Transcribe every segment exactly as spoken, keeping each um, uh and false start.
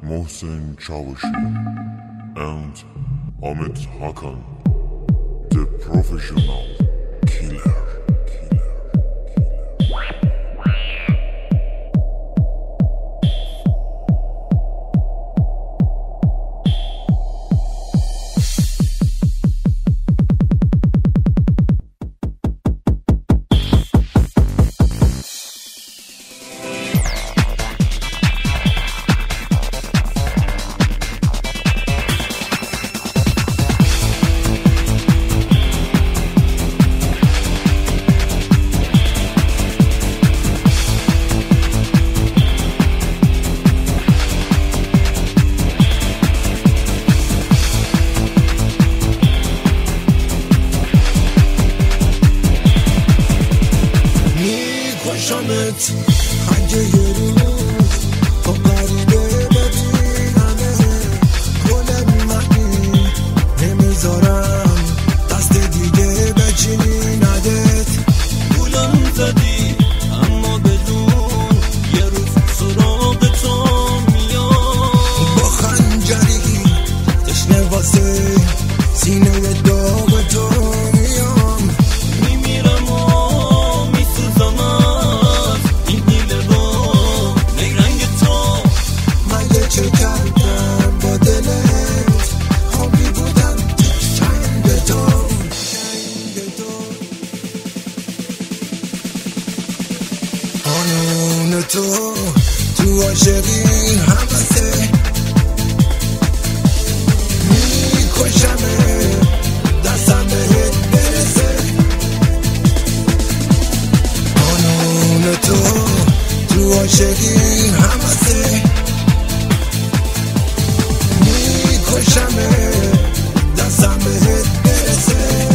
Mohsen Çavuşu and Ahmet Hakan, the professional killer. شامت خنجه یه روز تو قریبه ببینمه گل بیمانی نمیذارم دست دیگه بچینی ندت گولم زدی اما بدون یه روز سراغ تو میام با خنجری تشنه واسه سینه داغ تو میام میمیرم و میسوزم چه کردم با دلت خوابی بودم چنگ تو قانون تو تو عاشقی همسه میکشمه دستم بهت برسه قانون تو تو عاشقی همسه کشمه دستم بهت برسه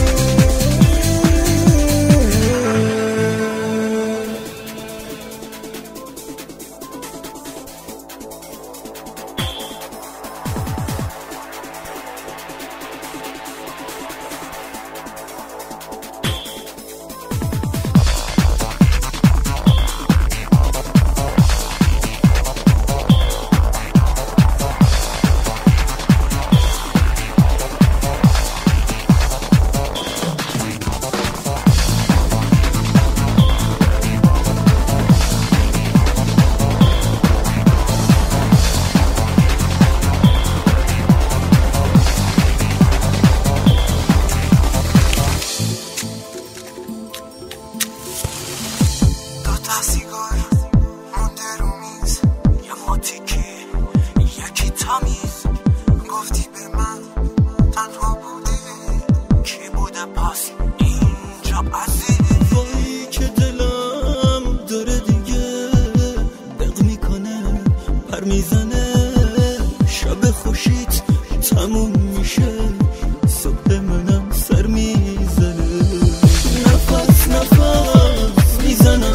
سیگار مونده رو میز یه ماتیکی یکی تمیز گفتی به من تنها بوده کی بوده پس اینجا عزیز وای که دلم داره دیگه دق میکنه پر میزنه شب خوشیت تموم میشه صبح منم سر میزنه نفس نفس میزنم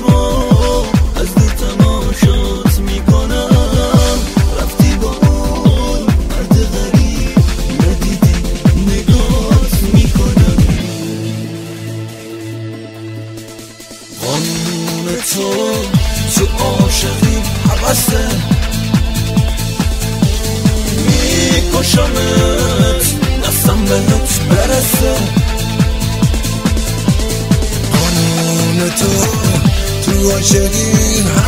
تو تو عاشقی حوثه میکشمت دستم بهت برسه قانون تو تو عاشقی